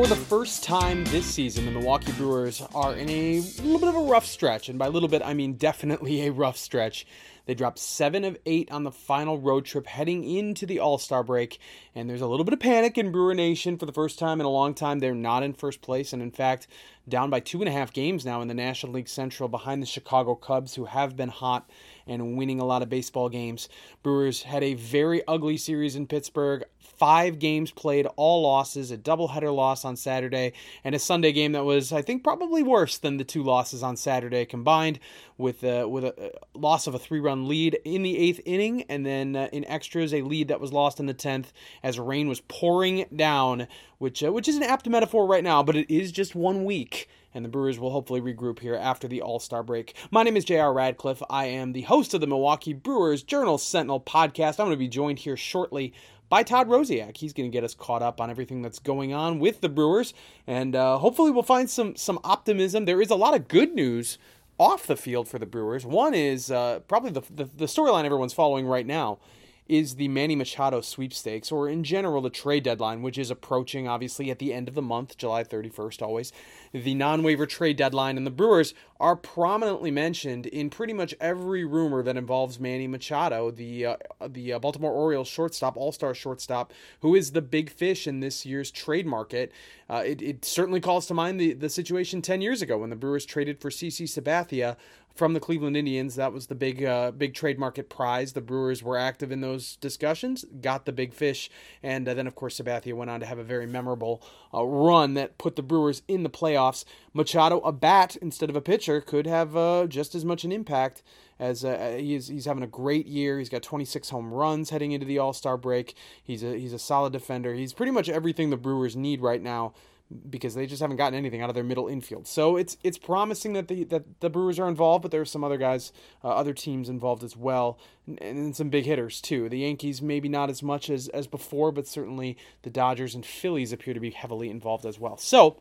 For the first time this season, the Milwaukee Brewers are in a little bit of a rough stretch, and by little bit, I mean definitely a rough stretch. They dropped 7 of 8 on the final road trip heading into the All-Star break, and there's a little bit of panic in Brewer Nation. For the first time in a long time, they're not in first place, and in fact, down by 2.5 games now in the National League Central behind the Chicago Cubs, who have been hot and winning a lot of baseball games. Brewers had a very ugly series in Pittsburgh. 5 games played, all losses, a doubleheader loss on Saturday, and a Sunday game that was, I think, probably worse than the 2 losses on Saturday combined, with a loss of a 3-run lead in the 8th inning, and then in extras, a lead that was lost in the 10th as rain was pouring down, which is an apt metaphor right now, but it is just 1 week. And the Brewers will hopefully regroup here after the All-Star break. My name is J.R. Radcliffe. I am the host of the Milwaukee Brewers Journal-Sentinel podcast. I'm going to be joined here shortly by Todd Rosiak. He's going to get us caught up on everything that's going on with the Brewers, and hopefully we'll find some optimism. There is a lot of good news off the field for the Brewers. One is probably the storyline everyone's following right now is the Manny Machado sweepstakes, or in general the trade deadline, which is approaching obviously at the end of the month, July 31st always. The non-waiver trade deadline, and the Brewers are prominently mentioned in pretty much every rumor that involves Manny Machado, the Baltimore Orioles shortstop, all-star shortstop, who is the big fish in this year's trade market. It certainly calls to mind the situation 10 years ago when the Brewers traded for CC Sabathia from the Cleveland Indians. That was the big trade market prize. The Brewers were active in those discussions, got the big fish, and then, of course, Sabathia went on to have a very memorable run that put the Brewers in the playoffs. Machado, a bat instead of a pitcher, could have just as much an impact as he's having a great year. He's got 26 home runs heading into the All-Star break. He's a solid defender. He's pretty much everything the Brewers need right now, because they just haven't gotten anything out of their middle infield. So it's promising that the Brewers are involved, but there are some other guys, other teams involved as well, and some big hitters too. The Yankees maybe not as much as before, but certainly the Dodgers and Phillies appear to be heavily involved as well. So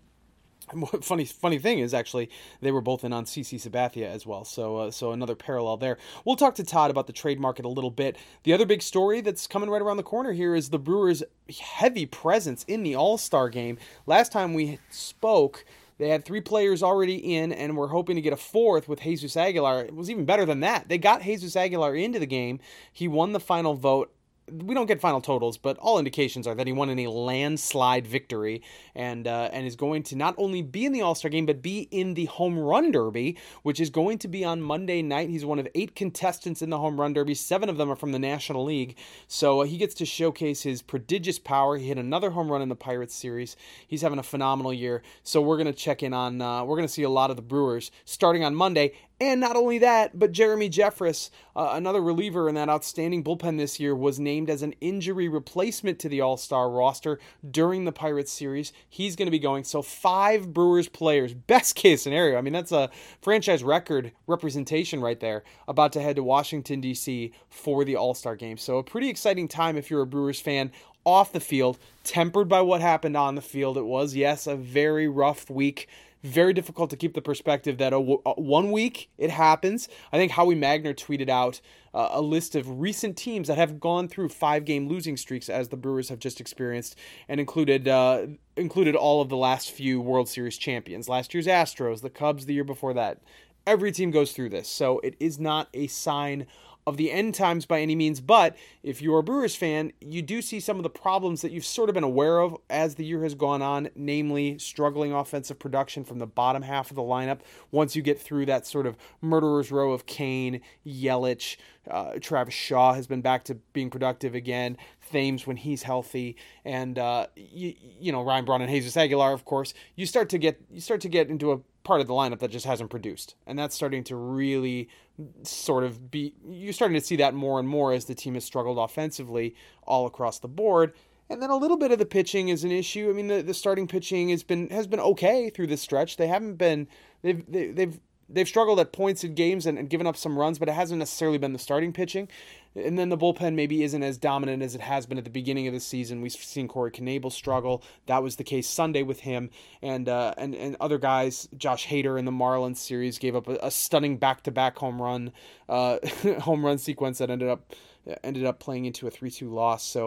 funny thing is, actually, they were both in on CC Sabathia as well, so another parallel there. We'll talk to Todd about the trade market a little bit. The other big story that's coming right around the corner here is the Brewers' heavy presence in the All-Star game. Last time we spoke, they had 3 players already in, and we're hoping to get a 4th with Jesus Aguilar. It was even better than that. They got Jesus Aguilar into the game. He won the final vote. We don't get final totals, but all indications are that he won in a landslide victory, and is going to not only be in the All-Star game, but be in the Home Run Derby, which is going to be on Monday night. He's one of 8 contestants in the Home Run Derby. 7 of them are from the National League, so he gets to showcase his prodigious power. He hit another home run in the Pirates series. He's having a phenomenal year, so we're going to check in on, we're going to see a lot of the Brewers starting on Monday. And not only that, but Jeremy Jeffress, another reliever in that outstanding bullpen this year, was named as an injury replacement to the All-Star roster during the Pirates series. He's going to be going. So 5 Brewers players, best case scenario. I mean, that's a franchise record representation right there, about to head to Washington, D.C. for the All-Star game. So a pretty exciting time if you're a Brewers fan. Off the field, tempered by what happened on the field. It was, yes, a very rough week. Very difficult to keep the perspective that 1 week, it happens. I think Howie Magner tweeted out a list of recent teams that have gone through 5-game losing streaks, as the Brewers have just experienced, and included all of the last few World Series champions. Last year's Astros, the Cubs the year before that. Every team goes through this, so it is not a sign of the end times by any means, but if you're a Brewers fan, you do see some of the problems that you've sort of been aware of as the year has gone on, namely struggling offensive production from the bottom half of the lineup. Once you get through that sort of murderer's row of Kane, Yelich, Travis Shaw has been back to being productive again, Thames when he's healthy, and Ryan Braun and Jesus Aguilar, of course, you start to get into a part of the lineup that just hasn't produced, and that's starting to really you're starting to see that more and more as the team has struggled offensively all across the board. And then a little bit of the pitching is an issue. I mean, the starting pitching has been okay through this stretch. They've struggled at points in games and given up some runs, but it hasn't necessarily been the starting pitching. And then the bullpen maybe isn't as dominant as it has been at the beginning of the season. We've seen Corey Knebel struggle. That was the case Sunday with him. And other guys, Josh Hader in the Marlins series gave up a stunning back-to-back home run sequence that ended up playing into a 3-2 loss. So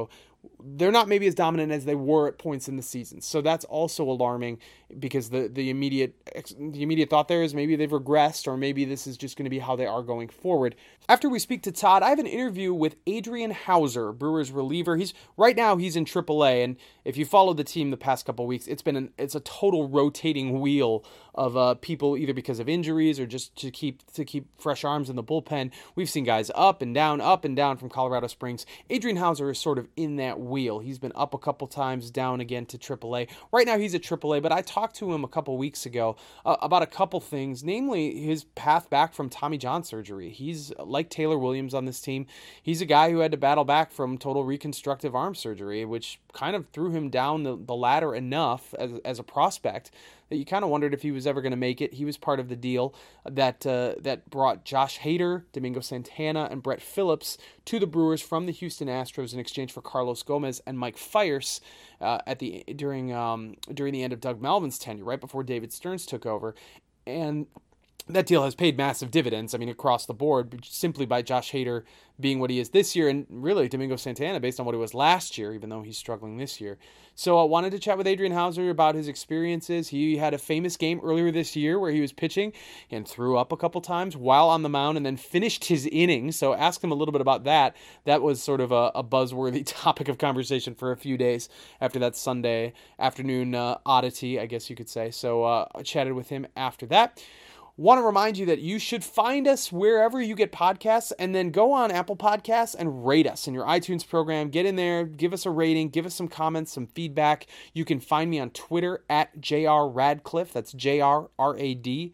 they're not maybe as dominant as they were at points in the season. So that's also alarming, because the immediate thought there is maybe they've regressed, or maybe this is just going to be how they are going forward. After we speak to Todd, I have an interview with Adrian Hauser, Brewers reliever. Right now he's in AAA, and if you follow the team the past couple of weeks, it's a total rotating wheel of people, either because of injuries or just to keep fresh arms in the bullpen. We've seen guys up and down from Colorado Springs. Adrian Hauser is sort of in that wheel. He's been up a couple times, down again to AAA. Right now he's at AAA, but I talked to him a couple weeks ago about a couple things, namely his path back from Tommy John surgery. He's like Taylor Williams on this team. He's a guy who had to battle back from total reconstructive arm surgery, which kind of threw him down the ladder enough as a prospect that you kind of wondered if he was ever going to make it. He was part of the deal that brought Josh Hader, Domingo Santana, and Brett Phillips to the Brewers from the Houston Astros in exchange for Carlos Gomez and Mike Fiers during the end of Doug Melvin's tenure, right before David Stearns took over. And that deal has paid massive dividends, across the board, simply by Josh Hader being what he is this year, and really Domingo Santana based on what he was last year, even though he's struggling this year. So I wanted to chat with Adrian Hauser about his experiences. He had a famous game earlier this year where he was pitching and threw up a couple times while on the mound and then finished his inning. So ask him a little bit about that. That was sort of a buzzworthy topic of conversation for a few days after that Sunday afternoon oddity, I guess you could say. So I chatted with him after that. Want to remind you that you should find us wherever you get podcasts, and then go on Apple Podcasts and rate us in your iTunes program. Get in there, give us a rating, give us some comments, some feedback. You can find me on Twitter at JR Radcliffe. That's JRRADCLIFFE.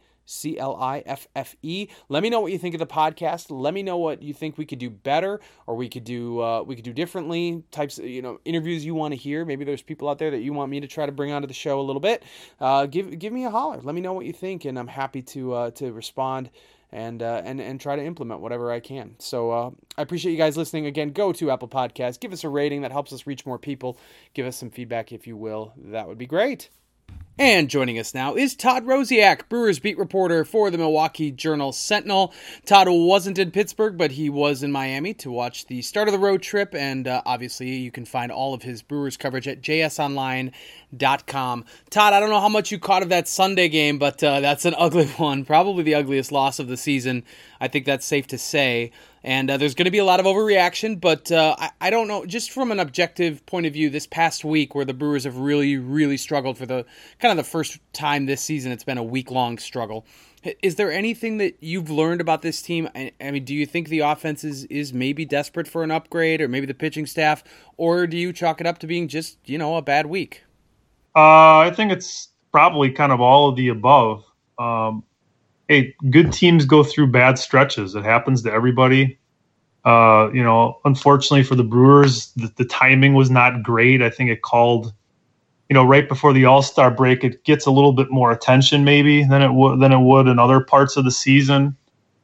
Let me know what you think of the podcast. Let me know what you think we could do better, or we could do differently. Types of, interviews you want to hear. Maybe there's people out there that you want me to try to bring onto the show a little bit. Give me a holler. Let me know what you think, and I'm happy to respond and try to implement whatever I can. So I appreciate you guys listening. Again, go to Apple Podcasts, give us a rating. That helps us reach more people. Give us some feedback if you will. That would be great. And joining us now is Todd Rosiak, Brewers beat reporter for the Milwaukee Journal-Sentinel. Todd wasn't in Pittsburgh, but he was in Miami to watch the start of the road trip, and obviously you can find all of his Brewers coverage at jsonline.com. Todd, I don't know how much you caught of that Sunday game, but that's an ugly one, probably the ugliest loss of the season. I think that's safe to say. And there's going to be a lot of overreaction, but I don't know, just from an objective point of view, this past week where the Brewers have really, really struggled for the first time this season, it's been a week-long struggle. Is there anything that you've learned about this team? Do you think the offense is maybe desperate for an upgrade, or maybe the pitching staff, or do you chalk it up to being just, a bad week? I think it's probably kind of all of the above. Hey, good teams go through bad stretches. It happens to everybody. Unfortunately for the Brewers, the timing was not great. I think it called, right before the All-Star break. It gets a little bit more attention maybe than it would in other parts of the season.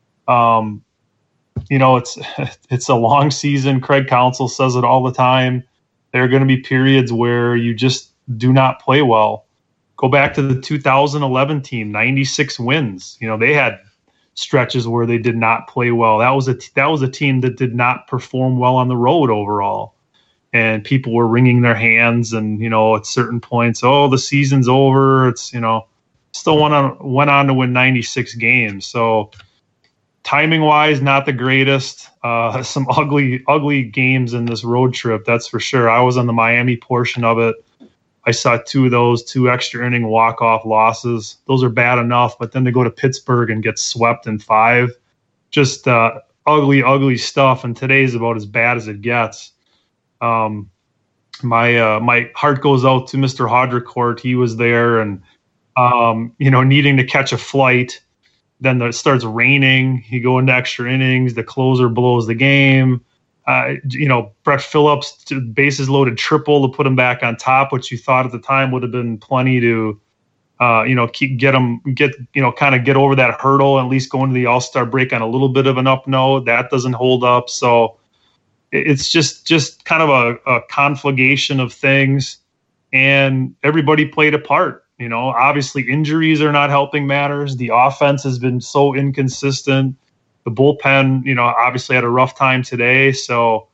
It's a long season. Craig Counsell says it all the time. There are going to be periods where you just do not play well. Go back to the 2011 team, 96 wins. They had stretches where they did not play well. That was a team that did not perform well on the road overall. And people were wringing their hands and, at certain points, the season's over. It's, still went on to win 96 games. So timing wise, not the greatest. Some ugly games in this road trip. That's for sure. I was on the Miami portion of it. I saw two extra inning walk-off losses. Those are bad enough, but then to go to Pittsburgh and get swept in 5, just ugly stuff. And today's about as bad as it gets. My heart goes out to Mr. Haudricourt. He was there and, needing to catch a flight. Then it starts raining. You go into extra innings. The closer blows the game. Brett Phillips, bases loaded triple to put him back on top, which you thought at the time would have been plenty to, get over that hurdle, and at least go into the All-Star break on a little bit of an up note. That doesn't hold up. So it's just kind of a conflagration of things, and everybody played a part. Obviously injuries are not helping matters. The offense has been so inconsistent. The bullpen, obviously had a rough time today. So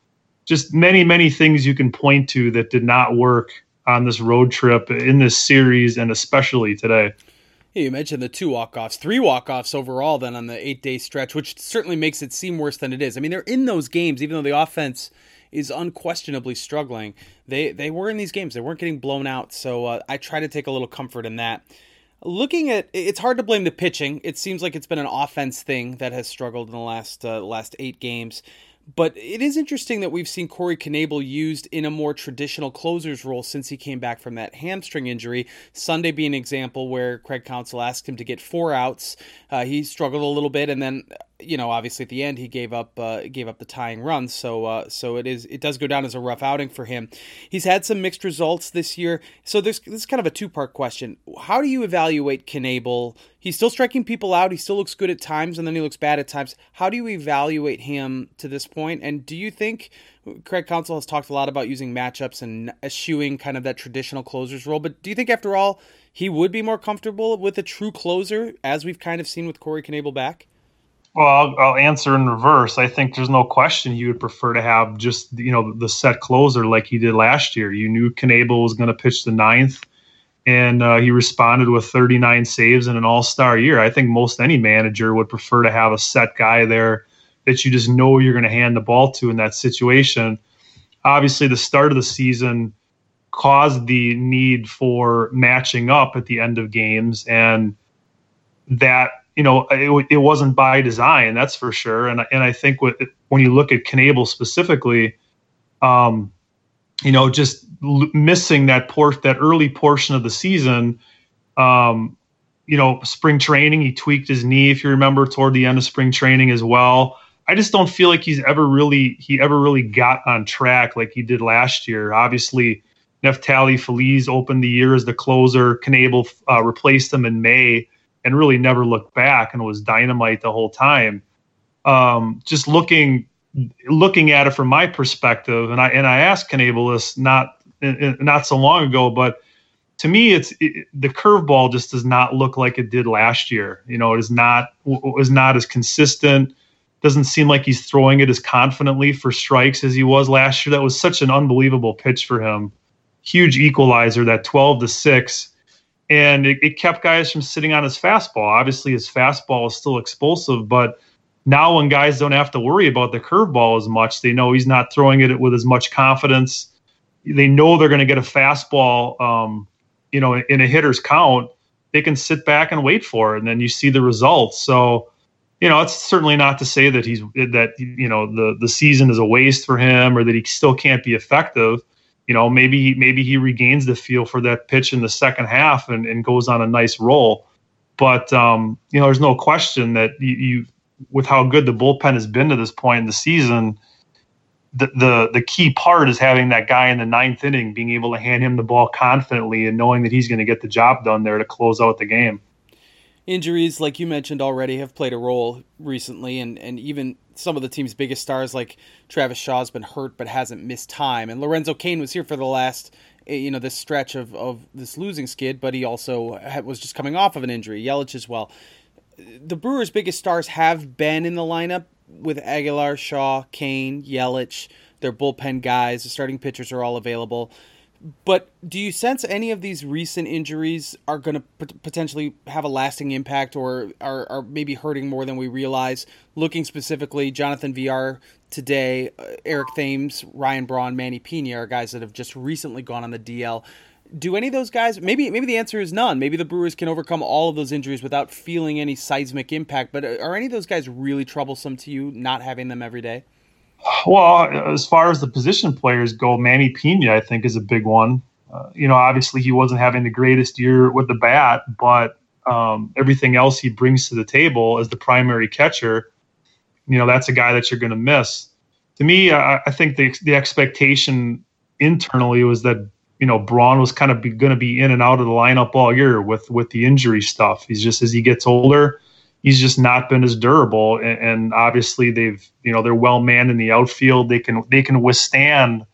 just many things you can point to that did not work on this road trip in this series and especially today. Yeah, you mentioned the 2 walk-offs, 3 walk-offs overall then on the 8-day stretch, which certainly makes it seem worse than it is. I mean, they're in those games, even though the offense is unquestionably struggling. They were in these games. They weren't getting blown out, so I try to take a little comfort in that. Looking at, it's hard to blame the pitching. It seems like it's been an offense thing that has struggled in the last 8 games. But it is interesting that we've seen Corey Knebel used in a more traditional closer's role since he came back from that hamstring injury. Sunday being an example where Craig Counsell asked him to get 4 outs. He struggled a little bit, and then obviously at the end he gave up the tying run. So it does go down as a rough outing for him. He's had some mixed results this year. So this is kind of a 2-part question. How do you evaluate Knebel? He's still striking people out. He still looks good at times, and then he looks bad at times. How do you evaluate him to this point? And do you think Craig Counsell has talked a lot about using matchups and eschewing kind of that traditional closer's role, but do you think after all he would be more comfortable with a true closer, as we've kind of seen with Corey Knebel back? Well, I'll answer in reverse. I think there's no question he would prefer to have just the set closer like he did last year. You knew Knebel was going to pitch the 9th. And he responded with 39 saves in an all-star year. I think most any manager would prefer to have a set guy there that you just know you're going to hand the ball to in that situation. Obviously, the start of the season caused the need for matching up at the end of games, and that it wasn't by design, that's for sure. And I think when you look at Knebel specifically, just missing that early portion of the season, spring training, he tweaked his knee, if you remember, toward the end of spring training as well. I just don't feel like he ever really got on track like he did last year. Obviously, Neftali Feliz opened the year as the closer. Knebel replaced him in May and really never looked back and was dynamite the whole time. Just looking at it from my perspective, and I asked Knebel this not so long ago, but to me, the curveball just does not look like it did last year. It is not as consistent. Doesn't seem like he's throwing it as confidently for strikes as he was last year. That was such an unbelievable pitch for him. Huge equalizer, that 12-6. And it kept guys from sitting on his fastball. Obviously, his fastball is still explosive, but now when guys don't have to worry about the curveball as much, they know he's not throwing it with as much confidence. They know they're going to get a fastball, in a hitter's count. They can sit back and wait for it, and then you see the results. So, it's certainly not to say that the season is a waste for him or that he still can't be effective. Maybe he regains the feel for that pitch in the second half and goes on a nice roll. But there's no question that you with how good the bullpen has been to this point in the season, the key part is having that guy in the 9th inning being able to hand him the ball confidently and knowing that he's going to get the job done there to close out the game. Injuries, like you mentioned already, have played a role recently, and even some of the team's biggest stars, like Travis Shaw's been hurt but hasn't missed time. And Lorenzo Cain was here for the last, this stretch of this losing skid, but he also was just coming off of an injury. Yelich as well. The Brewers' biggest stars have been in the lineup with Aguilar, Shaw, Cain, Yelich. They're bullpen guys. The starting pitchers are all available. But do you sense any of these recent injuries are going to potentially have a lasting impact or are maybe hurting more than we realize? Looking specifically, Jonathan Villar today, Eric Thames, Ryan Braun, Manny Pena are guys that have just recently gone on the DL. Do any of those guys, maybe the answer is none. Maybe the Brewers can overcome all of those injuries without feeling any seismic impact. But are any of those guys really troublesome to you, not having them every day? Well, as far as the position players go, Manny Pena, I think, is a big one. Obviously he wasn't having the greatest year with the bat, but everything else he brings to the table as the primary catcher, that's a guy that you're going to miss. To me, I think the expectation internally was that, Braun was kind of going to be in and out of the lineup all year with the injury stuff. He's just, as he gets older, he's just not been as durable. And obviously they're well manned in the outfield. They can withstand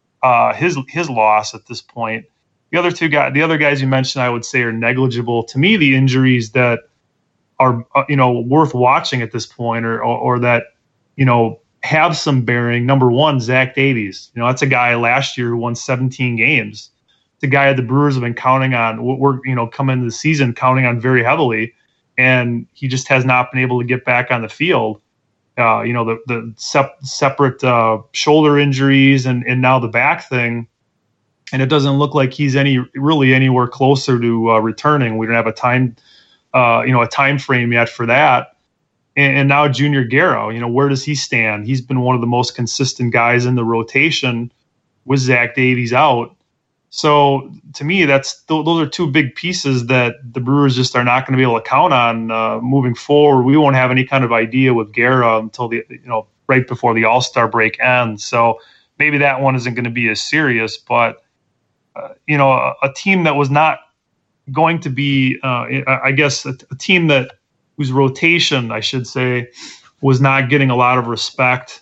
his loss at this point. The other guys you mentioned, I would say, are negligible. To me, the injuries that are worth watching at this point or that have some bearing. Number one, Zach Davies. That's a guy last year who won 17 games. It's a guy the Brewers have been counting on. We're coming into the season counting on very heavily, and he just has not been able to get back on the field. The separate shoulder injuries and now the back thing, and it doesn't look like he's anywhere closer to returning. We don't have a time frame yet for that. And now Junior Guerra, where does he stand? He's been one of the most consistent guys in the rotation with Zach Davies out. So to me, those are two big pieces that the Brewers just are not going to be able to count on moving forward. We won't have any kind of idea with Guerra until right before the All-Star break ends. So maybe that one isn't going to be as serious. But a team that was not going to be, I guess, a team whose rotation, I should say, was not getting a lot of respect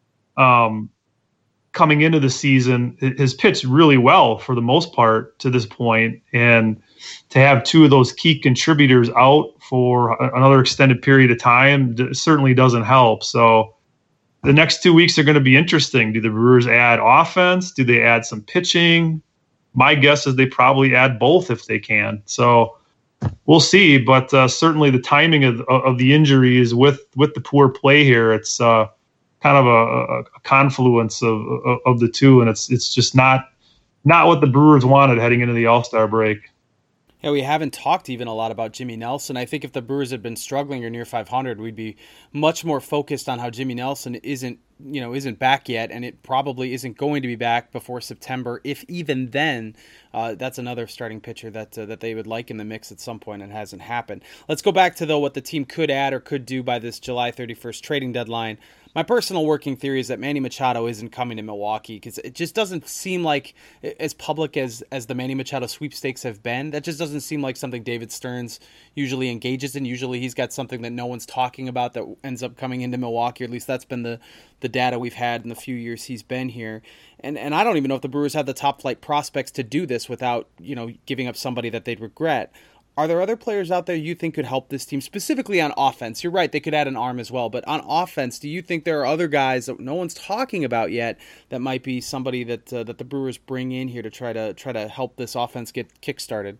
coming into the season, has pitched really well for the most part to this point. And to have two of those key contributors out for another extended period of time certainly doesn't help. So the next 2 weeks are going to be interesting. Do the Brewers add offense? Do they add some pitching? My guess is they probably add both if they can. So we'll see, but certainly the timing of the injuries with the poor play here, it's kind of a confluence of the two, and it's just not what the Brewers wanted heading into the All-Star break. Yeah, we haven't talked even a lot about Jimmy Nelson. I think if the Brewers had been struggling or near 500, we'd be much more focused on how Jimmy Nelson isn't back yet, and it probably isn't going to be back before September. If even then, that's another starting pitcher that they would like in the mix at some point, and hasn't happened. Let's go back to what the team could add or could do by this July 31st trading deadline. My personal working theory is that Manny Machado isn't coming to Milwaukee because it just doesn't seem like, as public as the Manny Machado sweepstakes have been, that just doesn't seem like something David Stearns usually engages in. Usually he's got something that no one's talking about that ends up coming into Milwaukee, or at least that's been the data we've had in the few years he's been here. And I don't even know if the Brewers have the top flight prospects to do this without, giving up somebody that they'd regret. Are there other players out there you think could help this team, specifically on offense? You're right, they could add an arm as well, but on offense, do you think there are other guys that no one's talking about yet that might be somebody that the Brewers bring in here to try to help this offense get kickstarted?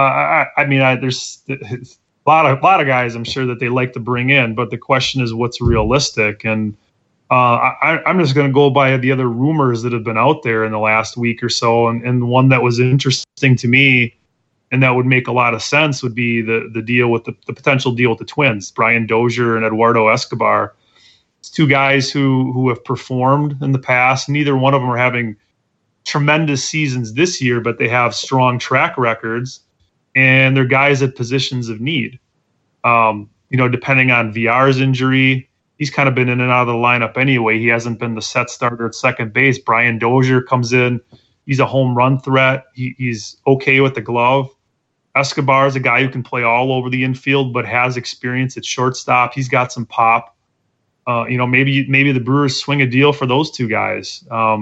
There's a lot of guys I'm sure that they like to bring in, but the question is what's realistic. And I'm just going to go by the other rumors that have been out there in the last week or so, and one that was interesting to me, and that would make a lot of sense, would be the deal with the potential deal with the Twins, Brian Dozier and Eduardo Escobar. It's two guys who have performed in the past. Neither one of them are having tremendous seasons this year, but they have strong track records, and they're guys at positions of need. Depending on VR's injury, he's kind of been in and out of the lineup anyway. He hasn't been the set starter at second base. Brian Dozier comes in. He's a home run threat. He's okay with the glove. Escobar is a guy who can play all over the infield, but has experience at shortstop. He's got some pop. Maybe the Brewers swing a deal for those two guys.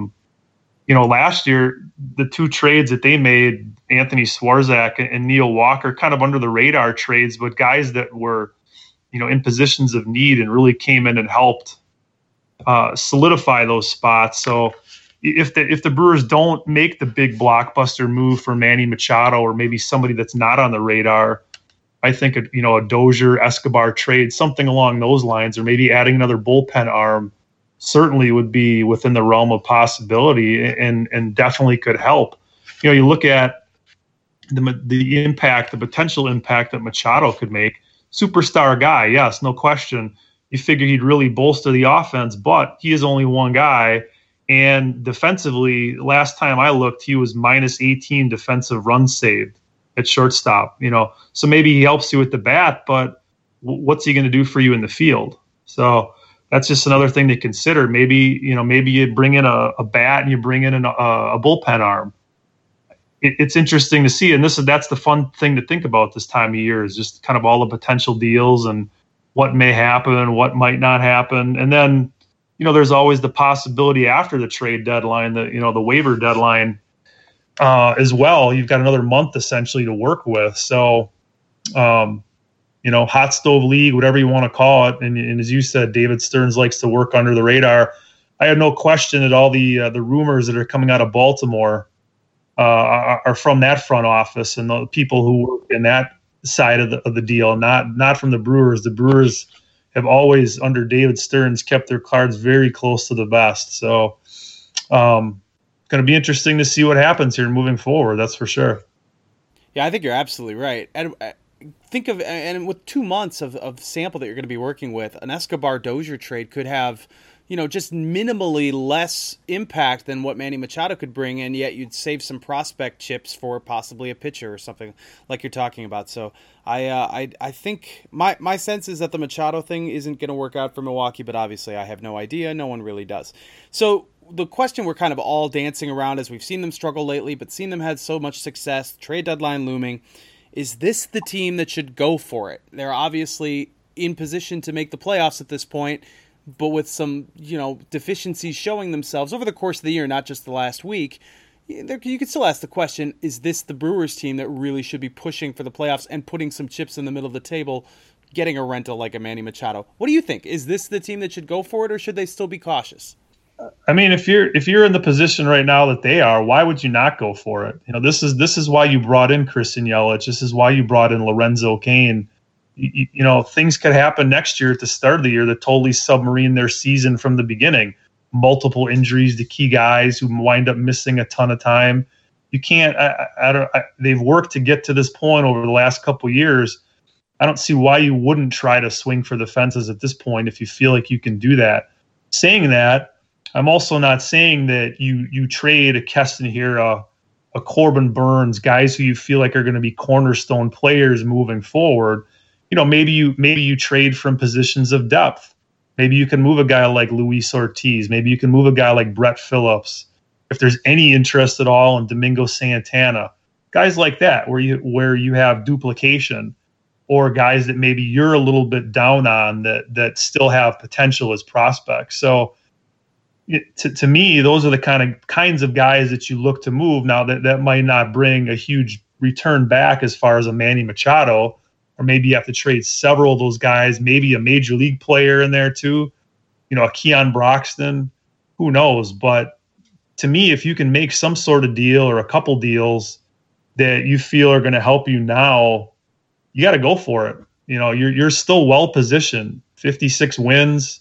Last year, the two trades that they made, Anthony Swarzak and Neil Walker, kind of under the radar trades, but guys that were, in positions of need and really came in and helped solidify those spots. So if the Brewers don't make the big blockbuster move for Manny Machado, or maybe somebody that's not on the radar, I think a Dozier Escobar trade, something along those lines, or maybe adding another bullpen arm, certainly would be within the realm of possibility, and definitely could help. You look at the impact, the potential impact that Machado could make. Superstar guy, yes, no question. You figure he'd really bolster the offense, but he is only one guy. And defensively, last time I looked, he was minus 18 defensive runs saved at shortstop. So maybe he helps you with the bat, but what's he going to do for you in the field? So that's just another thing to consider. Maybe you bring in a bat and you bring in a bullpen arm. It's interesting to see, and that's the fun thing to think about this time of year, is just kind of all the potential deals and what may happen, what might not happen, and then. There's always the possibility after the trade deadline, the waiver deadline as well. You've got another month essentially to work with. So, hot stove league, whatever you want to call it. And as you said, David Stearns likes to work under the radar. I have no question that all the rumors that are coming out of Baltimore are from that front office and the people who work in that side of the deal, not from the Brewers. The Brewers have always, under David Stearns, kept their cards very close to the vest. So going to be interesting to see what happens here moving forward. That's for sure. Yeah, I think you're absolutely right. And think of, and with 2 months of sample that you're going to be working with, an Escobar Dozier trade could have, just minimally less impact than what Manny Machado could bring, and yet you'd save some prospect chips for possibly a pitcher or something like you're talking about. So I think my sense is that the Machado thing isn't going to work out for Milwaukee, but obviously I have no idea. No one really does. So the question we're kind of all dancing around as we've seen them struggle lately, but seen them had so much success, trade deadline looming, is this the team that should go for it? They're obviously in position to make the playoffs at this point, but with some, deficiencies showing themselves over the course of the year, not just the last week. You could still ask the question, is this the Brewers team that really should be pushing for the playoffs and putting some chips in the middle of the table, getting a rental like a Manny Machado? What do you think? Is this the team that should go for it, or should they still be cautious? I mean, if you're in the position right now that they are, why would you not go for it? This is why you brought in Christian Yelich. This is why you brought in Lorenzo Cain. Things could happen next year at the start of the year that totally submarine their season from the beginning. Multiple injuries to key guys who wind up missing a ton of time. You can't. They've worked to get to this point over the last couple of years. I don't see why you wouldn't try to swing for the fences at this point if you feel like you can do that. Saying that, I'm also not saying that you trade a Keston Hiura, a Corbin Burns, guys who you feel like are going to be cornerstone players moving forward. Maybe you trade from positions of depth. Maybe you can move a guy like Luis Ortiz. Maybe you can move a guy like Brett Phillips. If there's any interest at all in Domingo Santana, guys like that, where you have duplication, or guys that maybe you're a little bit down on that still have potential as prospects. So to me, those are the kinds of guys that you look to move. Now that might not bring a huge return back as far as a Manny Machado, or maybe you have to trade several of those guys, maybe a major league player in there too, a Keon Broxton, who knows? But to me, if you can make some sort of deal or a couple deals that you feel are going to help you now, you got to go for it. You're still well positioned, 56 wins.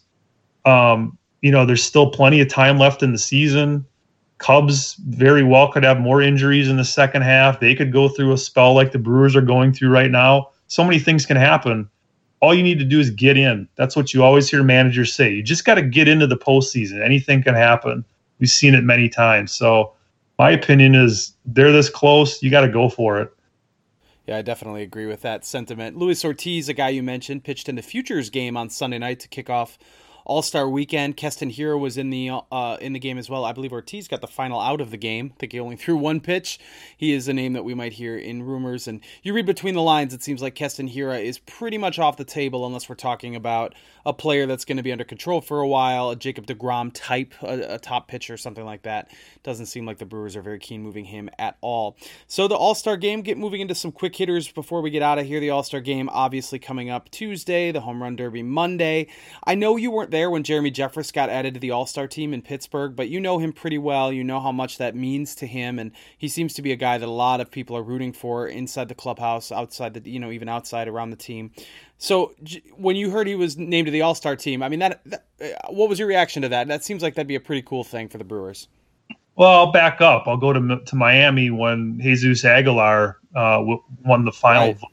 There's still plenty of time left in the season. Cubs very well could have more injuries in the second half. They could go through a spell like the Brewers are going through right now. So many things can happen. All you need to do is get in. That's what you always hear managers say. You just got to get into the postseason. Anything can happen. We've seen it many times. So my opinion is they're this close. You got to go for it. Yeah, I definitely agree with that sentiment. Luis Ortiz, a guy you mentioned, pitched in the Futures game on Sunday night to kick off All-Star Weekend. Keston Hiura was in the game as well. I believe Ortiz got the final out of the game. I think he only threw one pitch. He is a name that we might hear in rumors. And you read between the lines, it seems like Keston Hiura is pretty much off the table unless we're talking about a player that's going to be under control for a while, a Jacob deGrom type, a top pitcher, something like that. Doesn't seem like the Brewers are very keen moving him at all. So the All-Star game, get moving into some quick hitters before we get out of here. The All-Star game obviously coming up Tuesday, the Home Run Derby Monday. I know you weren't there when Jeremy Jeffress got added to the All-Star team in Pittsburgh, but you know him pretty well. You know how much that means to him, and he seems to be a guy that a lot of people are rooting for inside the clubhouse, outside the, even outside around the team. So when you heard he was named to the All-Star team, I mean, what was your reaction to that? That seems like that'd be a pretty cool thing for the Brewers. Well, I'll back up. I'll go to Miami when Jesus Aguilar won the final. Right.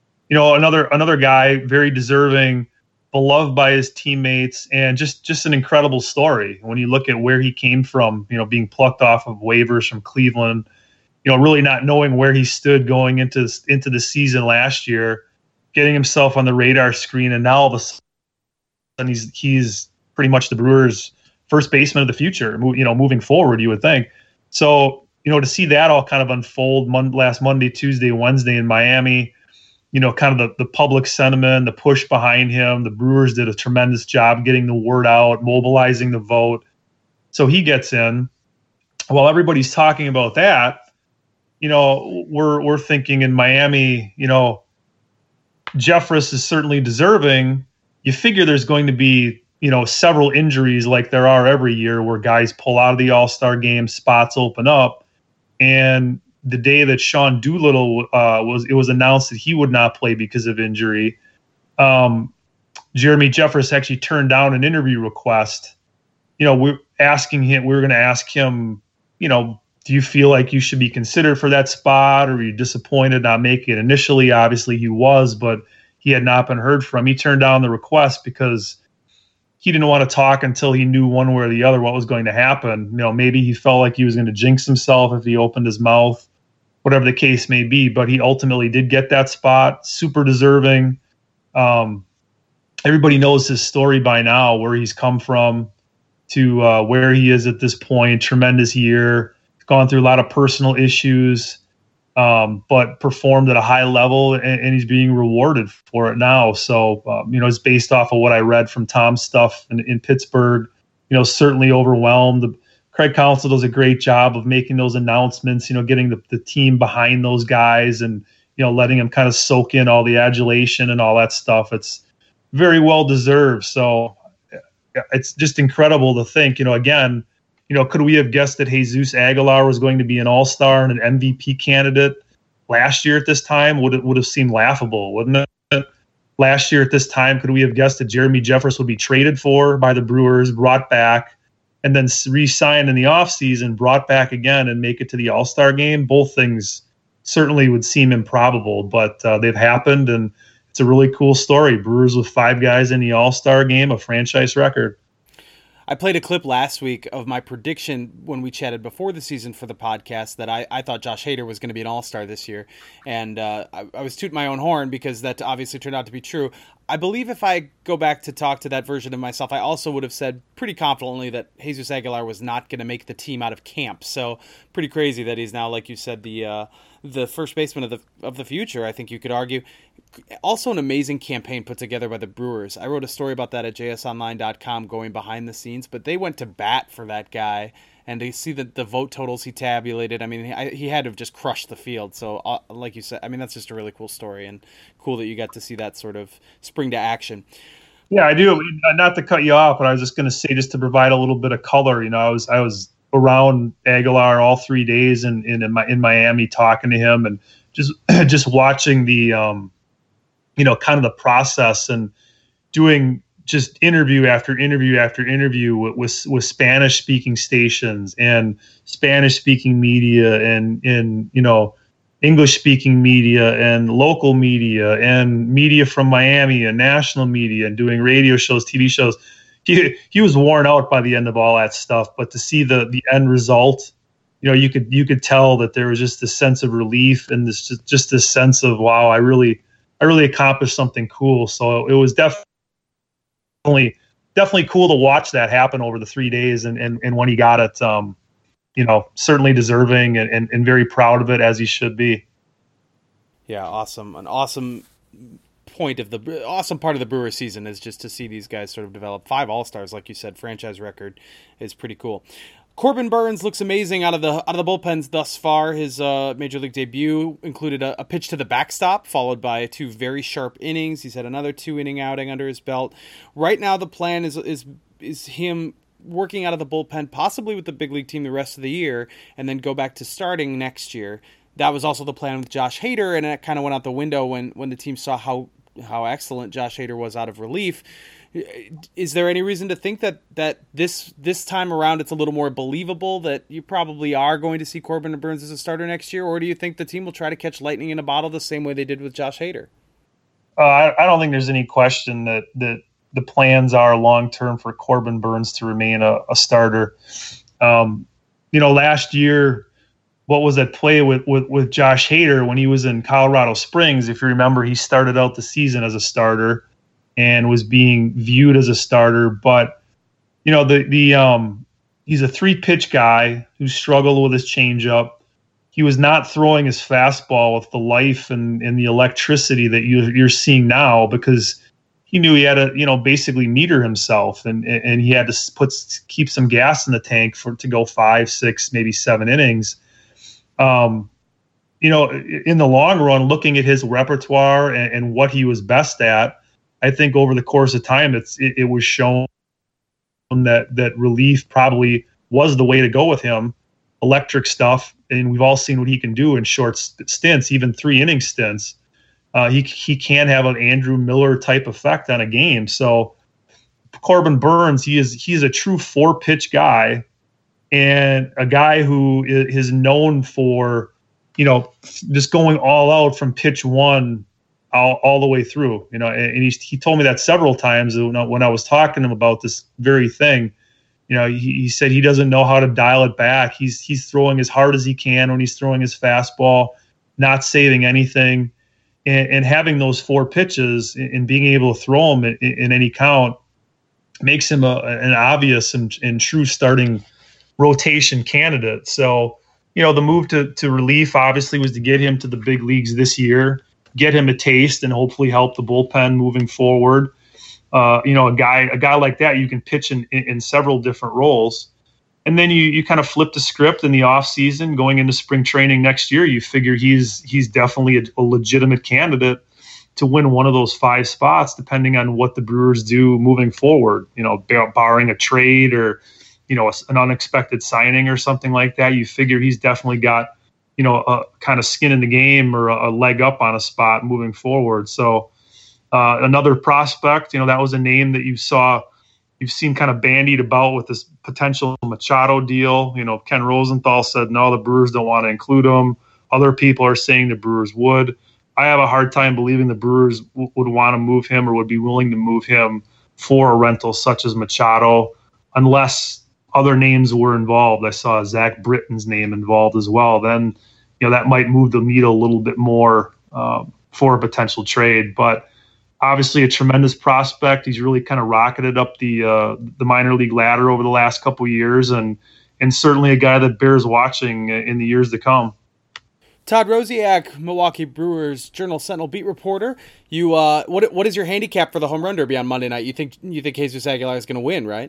Another guy, very deserving, beloved by his teammates, and just an incredible story when you look at where he came from, being plucked off of waivers from Cleveland, really not knowing where he stood going into the season last year, getting himself on the radar screen, and now all of a sudden he's pretty much the Brewers' first baseman of the future, moving forward, you would think. So, to see that all kind of unfold last Monday, Tuesday, Wednesday in Miami, kind of the public sentiment, the push behind him. The Brewers did a tremendous job getting the word out, mobilizing the vote. So he gets in. While everybody's talking about that, we're thinking in Miami, Jeffress is certainly deserving, you figure there's going to be, several injuries like there are every year where guys pull out of the All-Star game, spots open up. And the day that Sean Doolittle it was announced that he would not play because of injury, Jeremy Jeffress actually turned down an interview request. We're going to ask him, do you feel like you should be considered for that spot, or were you disappointed not making it initially? Obviously he was, but he had not been heard from. He turned down the request because he didn't want to talk until he knew one way or the other what was going to happen. Maybe he felt like he was going to jinx himself if he opened his mouth, whatever the case may be, but he ultimately did get that spot. Super deserving. Everybody knows his story by now, where he's come from to where he is at this point. Tremendous year, gone through a lot of personal issues, but performed at a high level, and he's being rewarded for it now. So, it's based off of what I read from Tom's stuff in Pittsburgh. Certainly overwhelmed. Craig Counsell does a great job of making those announcements, getting the team behind those guys and, letting them kind of soak in all the adulation and all that stuff. It's very well deserved. So it's just incredible to think, again, could we have guessed that Jesus Aguilar was going to be an all-star and an MVP candidate last year at this time? Would have seemed laughable, wouldn't it? Last year at this time, could we have guessed that Jeremy Jeffress would be traded for by the Brewers, brought back, and then re-signed in the offseason, brought back again and make it to the All-Star game? Both things certainly would seem improbable, but they've happened, and it's a really cool story. Brewers with 5 guys in the All-Star game, a franchise record. I played a clip last week of my prediction when we chatted before the season for the podcast that I thought Josh Hader was going to be an all-star this year. And I was tooting my own horn because that obviously turned out to be true. I believe if I go back to talk to that version of myself, I also would have said pretty confidently that Jesus Aguilar was not going to make the team out of camp. So pretty crazy that he's now, like you said, the first baseman of the future, I think you could argue. Also an amazing campaign put together by the Brewers. I wrote a story about that at jsonline.com going behind the scenes, but they went to bat for that guy, and to see the vote totals he tabulated, I mean, he had to have just crushed the field. So like you said, I mean, that's just a really cool story, and cool that you got to see that sort of spring to action. Yeah, I do. Not to cut you off, but I was just going to say, just to provide a little bit of color, I was around Aguilar all 3 days in Miami talking to him, and just watching the kind of the process and doing just interview after interview after interview with Spanish speaking stations and Spanish speaking media and English speaking media and local media and media from Miami and national media, and doing radio shows, TV shows. He was worn out by the end of all that stuff, but to see the end result, you could tell that there was just this sense of relief and this sense of, wow, I really accomplished something cool. So it was definitely cool to watch that happen over the 3 days, and when he got it, certainly deserving and very proud of it, as he should be. Yeah, awesome. An awesome part of the Brewers season is just to see these guys sort of develop. 5 All-Stars, like you said, franchise record is pretty cool. Corbin Burnes looks amazing out of the bullpens thus far. His major league debut included a pitch to the backstop, followed by 2 very sharp innings. He's had another 2-inning outing under his belt. Right now, the plan is him working out of the bullpen, possibly with the big league team the rest of the year, and then go back to starting next year. That was also the plan with Josh Hader, and it kind of went out the window when the team saw how excellent Josh Hader was out of relief. Is there any reason to think that this time around it's a little more believable that you probably are going to see Corbin Burnes as a starter next year, or do you think the team will try to catch lightning in a bottle the same way they did with Josh Hader? I don't think there's any question that the plans are long-term for Corbin Burnes to remain a starter. Last year, what was at play with Josh Hader when he was in Colorado Springs? If you remember, he started out the season as a starter and was being viewed as a starter, but he's a 3-pitch guy who struggled with his changeup. He was not throwing his fastball with the life and the electricity that you're seeing now, because he knew he had to, basically meter himself, and he had to keep some gas in the tank to go 5, 6, maybe 7 innings. in the long run, looking at his repertoire and what he was best at, I think over the course of time, it was shown that relief probably was the way to go with him. Electric stuff, and we've all seen what he can do in short stints, even 3-inning stints. He can have an Andrew Miller type effect on a game. So Corbin Burnes, he's a true 4-pitch guy, and a guy who is known for, just going all out from pitch one all the way through. And he told me that several times when I was talking to him about this very thing. He said he doesn't know how to dial it back. He's throwing as hard as he can when he's throwing his fastball, not saving anything, and having those 4 pitches and being able to throw them in any count makes him an obvious and true starting rotation candidate. So, the move to relief obviously was to get him to the big leagues this year, get him a taste, and hopefully help the bullpen moving forward. A guy like that, you can pitch in several different roles. And then you kind of flip the script in the offseason, going into spring training next year. You figure he's definitely a legitimate candidate to win one of those 5 spots, depending on what the Brewers do moving forward. Barring a trade or an unexpected signing or something like that. You figure he's definitely got a kind of skin in the game or a leg up on a spot moving forward. So another prospect, that was a name that you've seen kind of bandied about with this potential Machado deal. Ken Rosenthal said, no, the Brewers don't want to include him. Other people are saying the Brewers would. I have a hard time believing the Brewers would want to move him or would be willing to move him for a rental such as Machado, unless other names were involved. I saw Zach Britton's name involved as well. Then, that might move the needle a little bit more for a potential trade. But obviously a tremendous prospect. He's really kind of rocketed up the minor league ladder over the last couple of years, and certainly a guy that bears watching in the years to come. Todd Rosiak, Milwaukee Brewers Journal-Sentinel beat reporter. You what is your handicap for the home run derby on Monday night? You think Jesus Aguilar is going to win, right?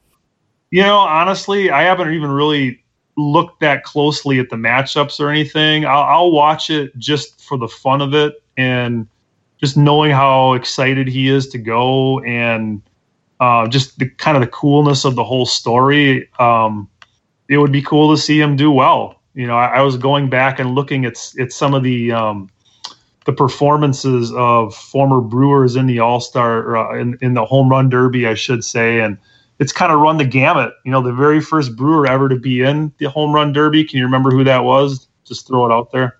Honestly, I haven't even really looked that closely at the matchups or anything. I'll watch it just for the fun of it and just knowing how excited he is to go, and just the kind of the coolness of the whole story. It would be cool to see him do well. I was going back and looking at some of the performances of former Brewers in the All-Star in the home run derby, I should say, and it's kind of run the gamut. The very first Brewer ever to be in the home run derby. Can you remember who that was? Just throw it out there.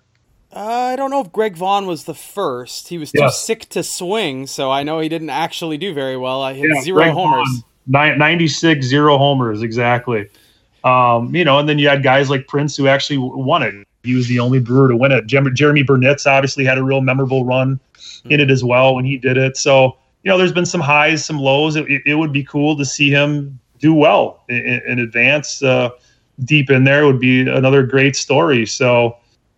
I don't know if Greg Vaughn was the first. He was too sick to swing, so I know he didn't actually do very well. I hit 0 Greg homers. Vaughn, 96, 0 homers, exactly. And then you had guys like Prince who actually won it. He was the only Brewer to win it. Jeremy Burnitz obviously had a real memorable run in it as well when he did it. So, there's been some highs, some lows. It would be cool to see him do well in advance. Deep in there would be another great story. So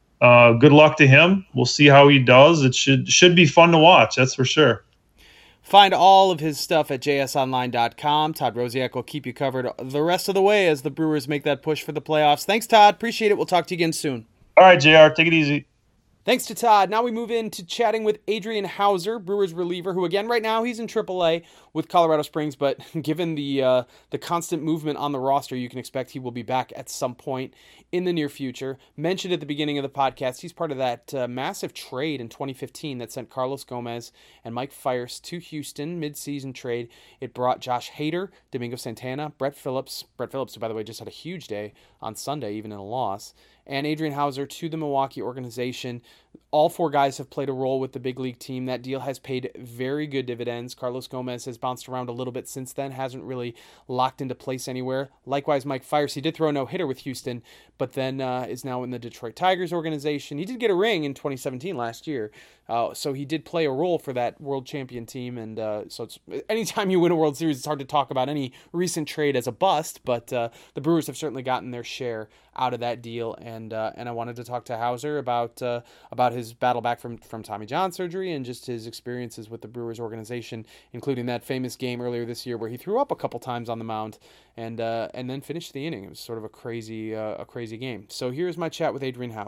good luck to him. We'll see how he does. It should be fun to watch, that's for sure. Find all of his stuff at jsonline.com. Todd Rosiak will keep you covered the rest of the way as the Brewers make that push for the playoffs. Thanks, Todd. Appreciate it. We'll talk to you again soon. All right, JR. Take it easy. Thanks to Todd. Now we move into chatting with Adrian Houser, Brewers reliever, who again right now he's in AAA with Colorado Springs, but given the constant movement on the roster, you can expect he will be back at some point in the near future. Mentioned at the beginning of the podcast, he's part of that massive trade in 2015 that sent Carlos Gomez and Mike Fiers to Houston, mid-season trade. It brought Josh Hader, Domingo Santana, Brett Phillips, who by the way just had a huge day on Sunday, even in a loss, and Adrian Houser to the Milwaukee organization. All 4 guys have played a role with the big league team. That deal has paid very good dividends. Carlos Gomez has bounced around a little bit since then, hasn't really locked into place anywhere. Likewise, Mike Fiers, he did throw a no-hitter with Houston, but then is now in the Detroit Tigers organization. He did get a ring in 2017 last year, so he did play a role for that world champion team. And so it's, anytime you win a World Series, it's hard to talk about any recent trade as a bust, but the Brewers have certainly gotten their share out of that deal. And I wanted to talk to Houser about his battle back from Tommy John surgery and just his experiences with the Brewers organization, including that famous game earlier this year where he threw up a couple times on the mound and then finished the inning. It was sort of a crazy game. So here's my chat with Adrian Houser.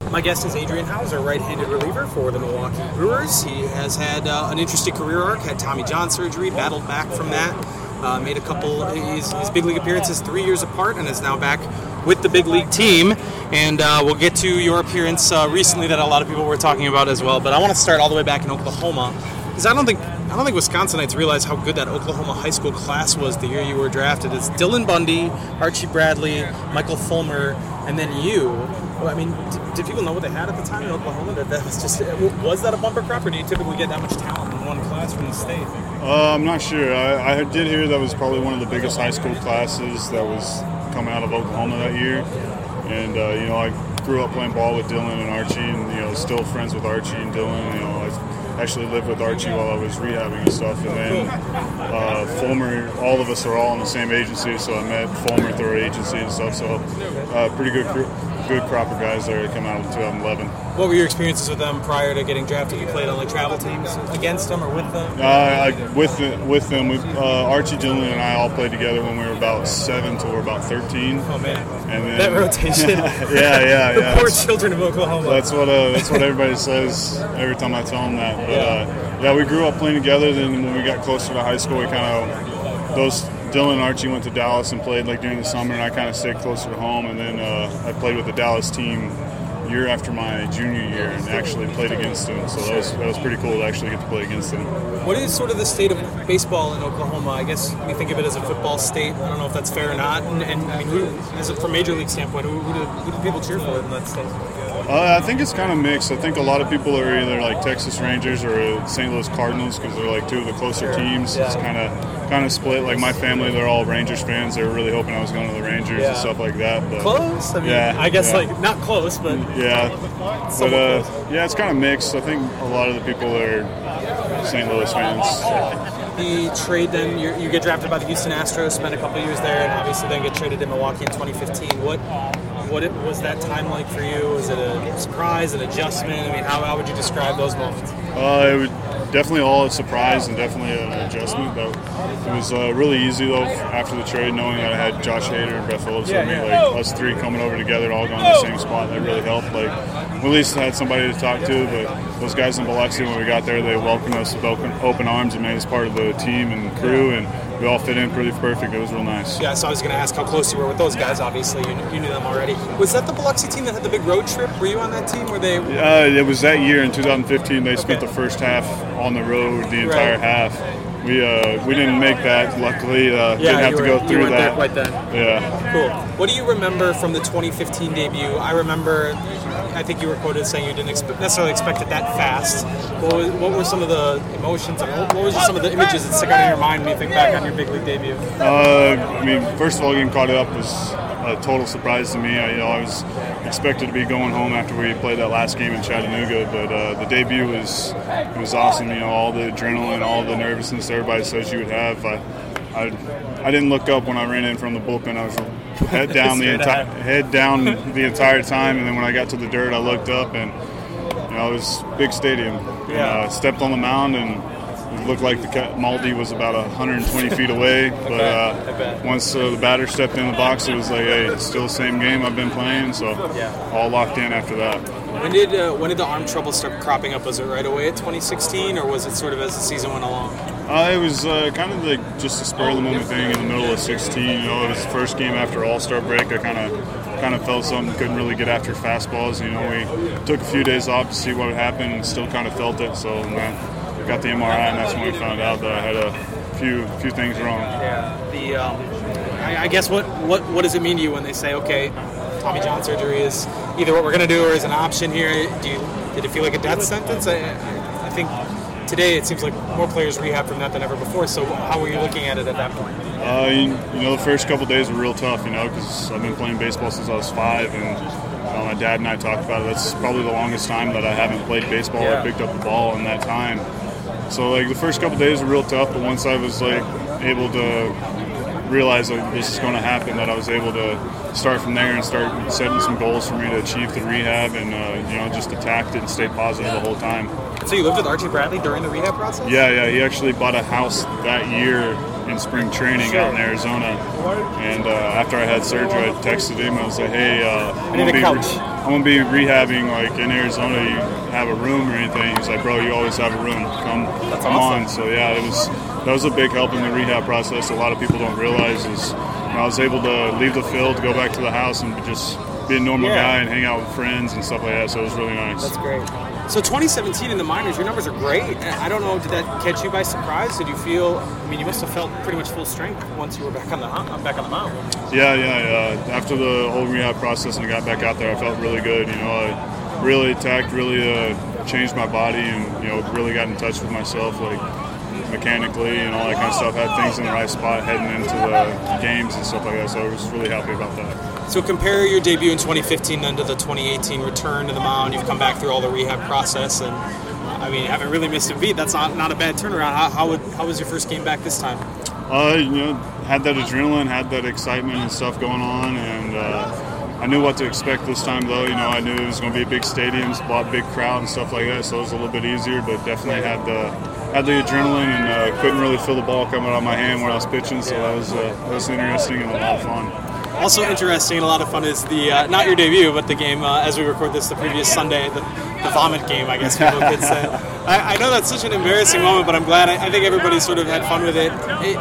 My guest is Adrian Hauser, right-handed reliever for the Milwaukee Brewers. He has had an interesting career arc, had Tommy John surgery, battled back from that, made a couple his big league appearances 3 years apart, and is now back with the big league team. And we'll get to your appearance recently that a lot of people were talking about as well. But I want to start all the way back in Oklahoma, because I don't think Wisconsinites realize how good that Oklahoma high school class was the year you were drafted. It's Dylan Bundy, Archie Bradley, Michael Fulmer, and then you. I mean, did people know what they had at the time in Oklahoma? Was that a bumper crop, or do you typically get that much talent in one class from the state? I'm not sure. I did hear that was probably one of the biggest high school classes that was coming out of Oklahoma that year. And, I grew up playing ball with Dylan and Archie, and, still friends with Archie and Dylan. I actually lived with Archie while I was rehabbing and stuff. And then Fulmer, all of us are all in the same agency, so I met Fulmer through our agency and stuff. So pretty good crop of guys there that come out in 2011. What were your experiences with them prior to getting drafted? You played on travel teams against them or with them? With them. Archie, Dylan, and I all played together when we were about 7 to about 13. Oh man, and then, that rotation. yeah. The poor children of Oklahoma. That's what everybody says every time I tell them that. But we grew up playing together. Then when we got closer to high school, we Dylan and Archie went to Dallas and played during the summer, and I kind of stayed closer to home. And then I played with the Dallas team year after my junior year and actually played against them. So that was pretty cool to actually get to play against them. What is sort of the state of baseball in Oklahoma? I guess we think of it as a football state. I don't know if that's fair or not. And I mean, from major league standpoint, who do people cheer for in that state? I think it's kind of mixed. I think a lot of people are either Texas Rangers or St. Louis Cardinals because they're two of the closer teams. Yeah. It's kind of split. My family, they're all Rangers fans. They were really hoping I was going to the Rangers and stuff like that. But close? I mean, I guess not close, but it's kind of mixed. I think a lot of the people are St. Louis fans. The trade then, you get drafted by the Houston Astros, spend a couple years there, and obviously then get traded to Milwaukee in 2015. What was that time like for you? Was it a surprise, an adjustment? I mean, how would you describe those moments? It was definitely all a surprise and definitely an adjustment. But it was really easy, though, after the trade, knowing that I had Josh Hader and Brett Phillips with me. Us three coming over together, all going to the same spot, that really helped. We at least had somebody to talk to, but those guys in Biloxi, when we got there, they welcomed us with open arms and made us part of the team and crew, and we all fit in pretty perfect. It was real nice. Yeah, so I was going to ask how close you were with those guys. Obviously, you knew them already. Was that the Biloxi team that had the big road trip? Were you on that team? Were they? It was that year in 2015. They spent the first half on the road, the entire half. We didn't make that. Luckily, didn't have to go through that. Quite then. Yeah. Cool. What do you remember from the 2015 debut? I remember, I think you were quoted saying you didn't necessarily expect it that fast. What were some of the emotions? What were some of the images that stick out in your mind when you think back on your big league debut? First of all, getting caught up was a total surprise to me. I was expected to be going home after we played that last game in Chattanooga, but the debut was awesome. All the adrenaline, all the nervousness everybody says you would have. I didn't look up when I ran in from the bullpen. I was head down the entire time, and then when I got to the dirt, I looked up, and it was a big stadium. Yeah. Stepped on the mound, and it looked like the Maldi was about 120 feet away. But once the batter stepped in the box, it was hey, it's still the same game I've been playing. So all locked in after that. When did the arm trouble start cropping up? Was it right away at 2016, or was it sort of as the season went along? It was kind of just a spur of the moment thing in the middle of 16. It was the first game after All-Star break. I kind of felt something, couldn't really get after fastballs. We took a few days off to see what would happen, and still kind of felt it. So I got the MRI, and that's when we found out that I had a few things wrong. Yeah. I guess what does it mean to you when they say, okay, Tommy John surgery is either what we're going to do or is an option here? Did it feel like a death sentence? I think today it seems like more players rehab from that than ever before. So how were you looking at it at that point? The first couple of days were real tough, because I've been playing baseball since I was 5, and my dad and I talked about it. That's probably the longest time that I haven't played baseball or picked up the ball in that time. So the first couple of days were real tough, but once I was able to realize that this is going to happen, that I was able to start from there and start setting some goals for me to achieve the rehab, and just attacked it and stayed positive the whole time. So you lived with Archie Bradley during the rehab process? Yeah. He actually bought a house that year in spring training out in Arizona. And after I had surgery, I texted him. I was like, "Hey, I'm gonna be rehabbing like in Arizona. You have a room or anything?" He's like, "Bro, you always have a room. Come on." So yeah, that was a big help in the rehab process. A lot of people don't realize is I was able to leave the field, go back to the house, and just be a normal guy and hang out with friends and stuff like that. So it was really nice. That's great. So 2017 in the minors, your numbers are great. I don't know, did that catch you by surprise? Did you feel? I mean, you must have felt pretty much full strength once you were back on the mound. Yeah. After the whole rehab process and I got back out there, I felt really good. I really attacked, really changed my body, and really got in touch with myself, like mechanically and all that kind of stuff. Had things in the right spot heading into the games and stuff like that. So I was really happy about that. So compare your debut in 2015 then to the 2018 return to the mound. You've come back through all the rehab process, and I mean, haven't really missed a beat. That's not a bad turnaround. How was your first game back this time? Had that adrenaline, had that excitement and stuff going on, and I knew what to expect this time though. I knew it was going to be a big stadium, big crowd and stuff like that, so it was a little bit easier, but definitely had the adrenaline and couldn't really feel the ball coming out of my hand when I was pitching, so that was interesting and a lot of fun. Also interesting and a lot of fun is the not your debut, but the game as we record this the previous Sunday, the vomit game, I guess people could say. I know that's such an embarrassing moment, but I'm glad. I think everybody sort of had fun with it.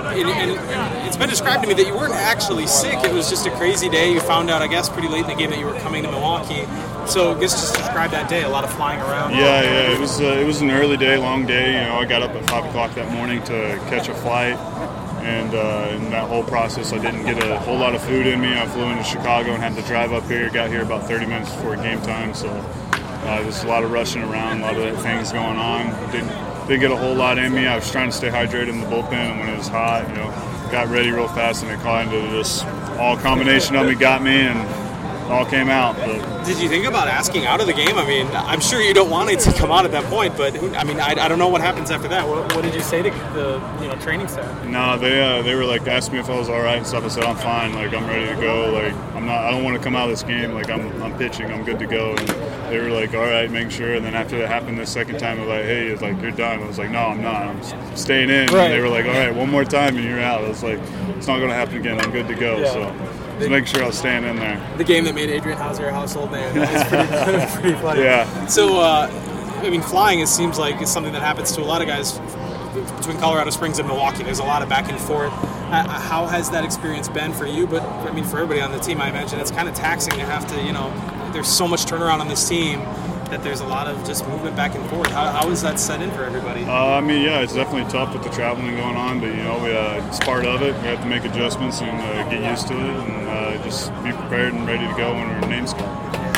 And it's been described to me that you weren't actually sick. It was just a crazy day. You found out, I guess, pretty late in the game that you were coming to Milwaukee. So I guess just describe that day. A lot of flying around. Yeah. It was an early day, long day. I got up at 5 o'clock that morning to catch a flight. And in that whole process, I didn't get a whole lot of food in me. I flew into Chicago and had to drive up here. Got here about 30 minutes before game time, so there's a lot of rushing around, a lot of things going on. Didn't get a whole lot in me. I was trying to stay hydrated in the bullpen, and when it was hot, got ready real fast, and it kind of just all combination of me got me, and it all came out. But did you think about asking out of the game? I mean, I'm sure you don't want it to come out at that point, but I don't know what happens after that. What did you say to the training staff? No, they were like asking me if I was all right and stuff. I said I'm fine. Like I'm ready to go. Like I don't want to come out of this game. Like I'm pitching. I'm good to go. And they were like, all right, make sure. And then after that happened the second time, I was like, hey, it's like you're done. I was like, no, I'm not. I'm staying in. Right. And they were like, all right, one more time and you're out. I was like, it's not going to happen again. I'm good to go. Yeah. So. Just make sure I was staying in there. The game that made Adrian Hauser a household name. It's pretty funny. Yeah. So, flying, it seems like, is something that happens to a lot of guys between Colorado Springs and Milwaukee. There's a lot of back and forth. How has that experience been for you? But, for everybody on the team, I imagine it's kind of taxing to have to, there's so much turnaround on this team that there's a lot of just movement back and forth. How is that set in for everybody? It's definitely tough with the traveling going on, but it's part of it. We have to make adjustments and get used to it, and just be prepared and ready to go when our name's called.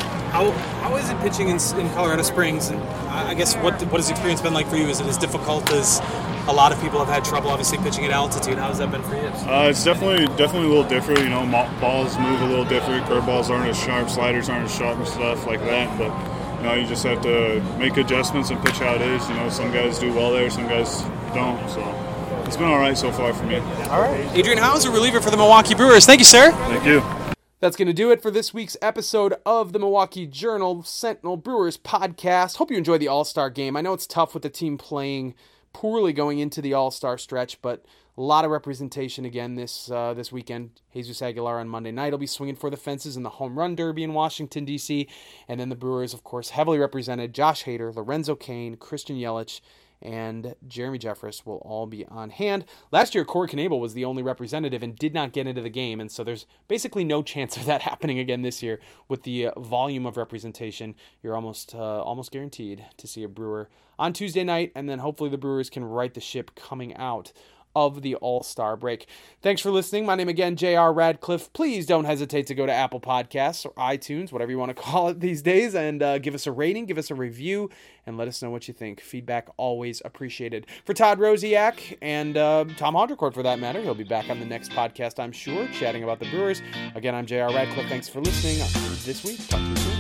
How is it pitching in Colorado Springs? And I guess what has the experience been like for you? Is it as difficult as a lot of people have had trouble, obviously, pitching at altitude? How has that been for you? It's definitely a little different. Balls move a little different. Curveballs aren't as sharp. Sliders aren't as sharp and stuff like that. But you just have to make adjustments and pitch how it is. Some guys do well there, some guys don't. So it's been all right so far for me. All right. Adrian Hauser, reliever for the Milwaukee Brewers. Thank you, sir. Thank you. That's going to do it for this week's episode of the Milwaukee Journal Sentinel Brewers podcast. Hope you enjoyed the All-Star game. I know it's tough with the team playing poorly going into the All-Star stretch, but a lot of representation again this weekend. Jesus Aguilar on Monday night will be swinging for the fences in the Home Run Derby in Washington, D.C. And then the Brewers, of course, heavily represented. Josh Hader, Lorenzo Cain, Christian Yelich, and Jeremy Jeffress will all be on hand. Last year, Corey Knebel was the only representative and did not get into the game, and so there's basically no chance of that happening again this year. With the volume of representation, you're almost guaranteed to see a Brewer on Tuesday night, and then hopefully the Brewers can right the ship coming out of the All-Star break. Thanks for listening. My name again, J.R. Radcliffe. Please don't hesitate to go to Apple Podcasts or iTunes, whatever you want to call it these days, and give us a rating, give us a review, and let us know what you think. Feedback always appreciated. For Todd Rosiak and Tom Haudricourt, for that matter, he'll be back on the next podcast, I'm sure, chatting about the Brewers. Again, I'm J.R. Radcliffe. Thanks for listening this week. Talk to you soon.